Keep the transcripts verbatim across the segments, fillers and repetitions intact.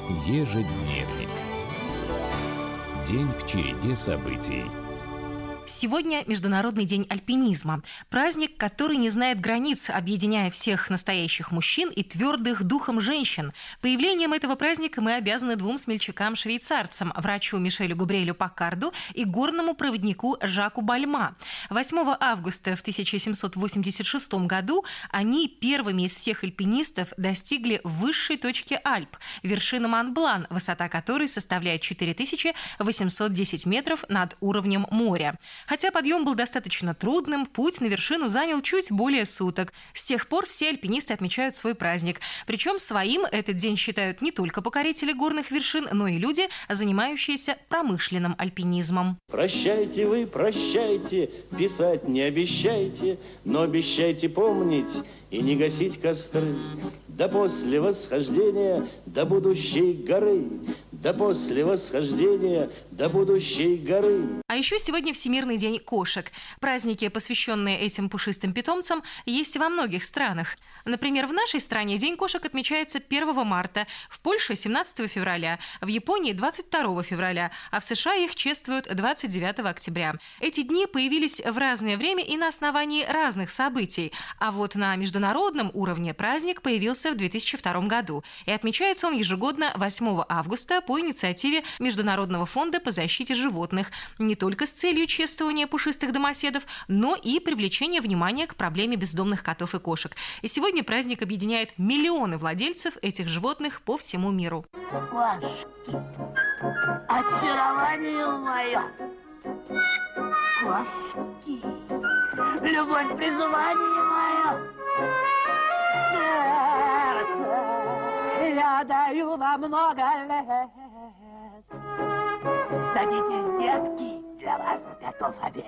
Ежедневник. День в череде событий. Сегодня Международный день альпинизма. Праздник, который не знает границ, объединяя всех настоящих мужчин и твердых духом женщин. Появлением этого праздника мы обязаны двум смельчакам-швейцарцам, врачу Мишелю Габриэлю Паккарду и горному проводнику Жаку Бальма. восьмого августа в тысяча семьсот восемьдесят шестом году они первыми из всех альпинистов достигли высшей точки Альп – вершины Монблан, высота которой составляет четыре тысячи восемьсот десять метров над уровнем моря. Хотя подъем был достаточно трудным, путь на вершину занял чуть более суток. С тех пор все альпинисты отмечают свой праздник. Причем своим этот день считают не только покорители горных вершин, но и люди, занимающиеся промышленным альпинизмом. Прощайте вы, прощайте, писать не обещайте, но обещайте помнить и не гасить костры. Да после восхождения до будущей горы, да после восхождения до будущей горы. А еще сегодня Всемирный день кошек. Праздники, посвященные этим пушистым питомцам, есть во многих странах. Например, в нашей стране День кошек отмечается первого марта, в Польше – семнадцатого февраля, в Японии – двадцать второго февраля, а в США их чествуют двадцать девятого октября. Эти дни появились в разное время и на основании разных событий. А вот на международном уровне праздник появился в две тысячи втором году. И отмечается он ежегодно восьмого августа по инициативе Международного фонда по защите животных. Не только с целью чествования пушистых домоседов, но и привлечения внимания к проблеме бездомных котов и кошек. И сегодня праздник объединяет миллионы владельцев этих животных по всему миру. Кошки, очарование мое. Кошки, любовь, призвание мое. Сердце я даю вам много лет. Садитесь, детки, для вас готов обед.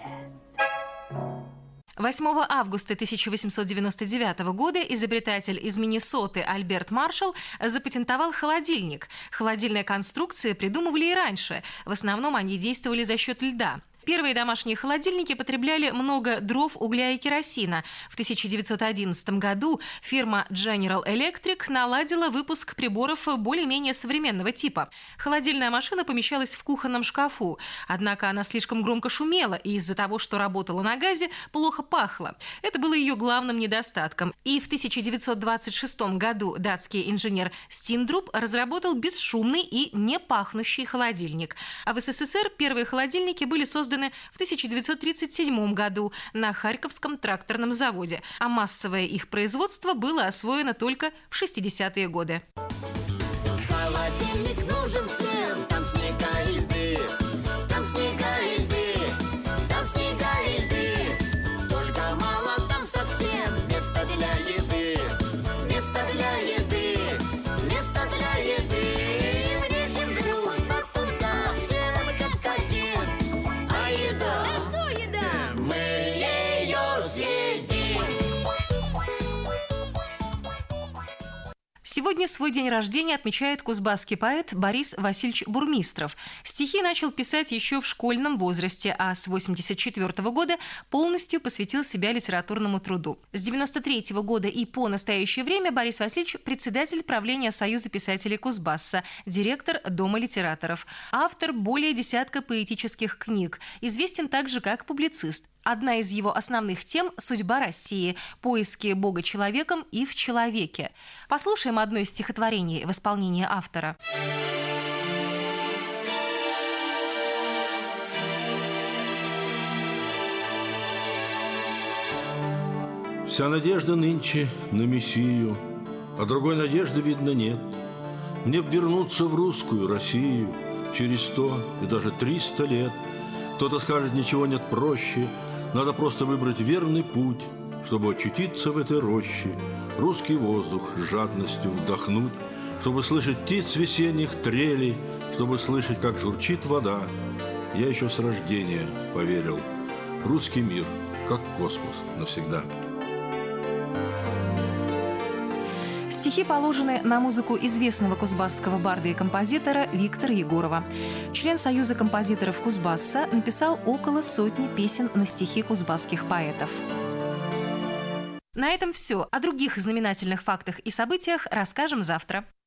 восьмого августа тысяча восемьсот девяносто девятого года изобретатель из Миннесоты Альберт Маршалл запатентовал холодильник. Холодильные конструкции придумывали и раньше. В основном они действовали за счет льда. Первые домашние холодильники потребляли много дров, угля и керосина. В тысяча девятьсот одиннадцатом году фирма General Electric наладила выпуск приборов более-менее современного типа. Холодильная машина помещалась в кухонном шкафу. Однако она слишком громко шумела и из-за того, что работала на газе, плохо пахла. Это было ее главным недостатком. И в тысяча девятьсот двадцать шестом году датский инженер Стиндруб разработал бесшумный и не пахнущий холодильник. А в СССР первые холодильники были созданы в тысяча девятьсот тридцать седьмом году на Харьковском тракторном заводе, а массовое их производство было освоено только в шестидесятые годы. Холодильник нужен всем, там снега и льды, там снега и льды, там снега и льды, только мало там совсем места для еды, места для еды, места для еды. Внесем грустно туда, все мы как один. А еда? А что еда? Мы ее съедим. Сегодня свой день рождения отмечает кузбасский поэт Борис Васильевич Бурмистров. Стихи начал писать еще в школьном возрасте, а с восемьдесят четвёртого года полностью посвятил себя литературному труду. С девяносто третьего года и по настоящее время Борис Васильевич – председатель правления Союза писателей Кузбасса, директор Дома литераторов, автор более десятка поэтических книг, известен также как публицист. Одна из его основных тем – судьба России, поиски Бога человеком и в человеке. Послушаем одно из стихотворений в исполнении автора. Вся надежда нынче на Мессию, а другой надежды, видно, нет. Мне б вернуться в русскую Россию через сто и даже триста лет. Кто-то скажет, ничего нет проще, надо просто выбрать верный путь, чтобы очутиться в этой роще, русский воздух с жадностью вдохнуть, чтобы слышать птиц весенних трелей, чтобы слышать, как журчит вода. Я еще с рождения поверил, русский мир, как космос, навсегда. Стихи положены на музыку известного кузбасского барда и композитора Виктора Егорова. Член Союза композиторов Кузбасса написал около сотни песен на стихи кузбасских поэтов. На этом все. О других знаменательных фактах и событиях расскажем завтра.